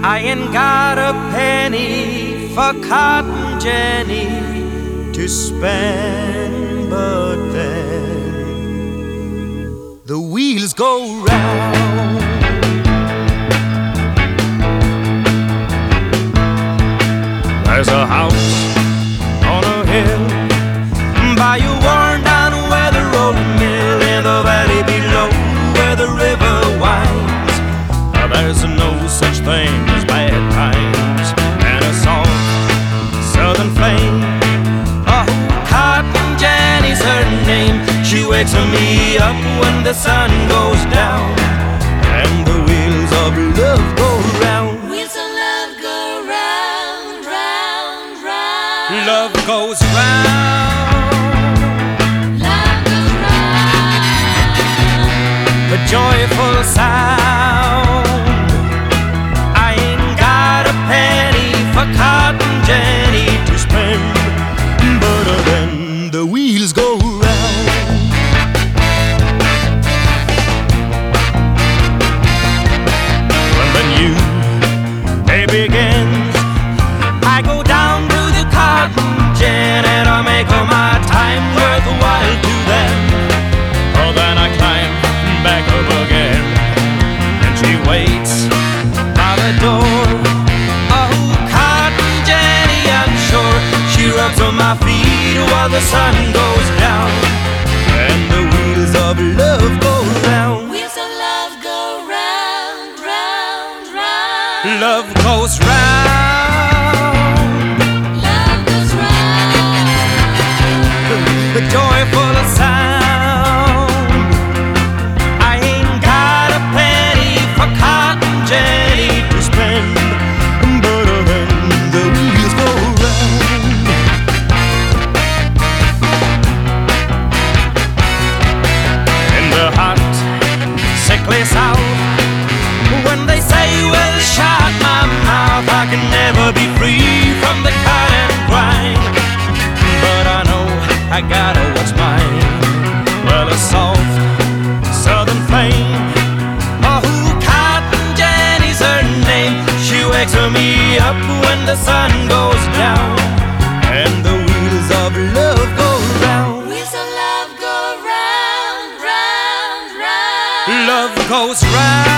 I ain't got a penny for cotton Jenny to spend, but then the wheels go round. There's a house on a hill by a worn-down weather rolling mill in the valley below where the river winds. There's no such thing as bad times and a soft southern flame. Oh, Cotton Jenny's her name. She wakes me up when the sun goes down and the wheels of love go round. Wheels of love go round, round, round. Love goes round. Love goes round. The joyful sound. I ain't got a penny for cotton Jenny to spend, but then the wheels go round. When the new day begins, I go down to the cotton gin and I make all my time worthwhile to them. Oh, then I climb back up again and she waits by the door. Oh, Cotton Jenny, I'm sure she rubs on my feet while the sun goes down and the wheels of love go round. Wheels of love go round, round, round. Love goes round. Love goes round. The joyful sound. I ain't got a penny for cotton Jenny to spend, but then the wheels go round. In the hot, sickly south, when they say, well, shut my mouth, I can never be free from the cotton grind. But I know I gotta what's mine. Well, a soft southern flame. Oh, Cotton Jenny's her name. She wakes me up when the sun goes down and the wheels of love go round. Wheels of love go round, round, round. Love goes round.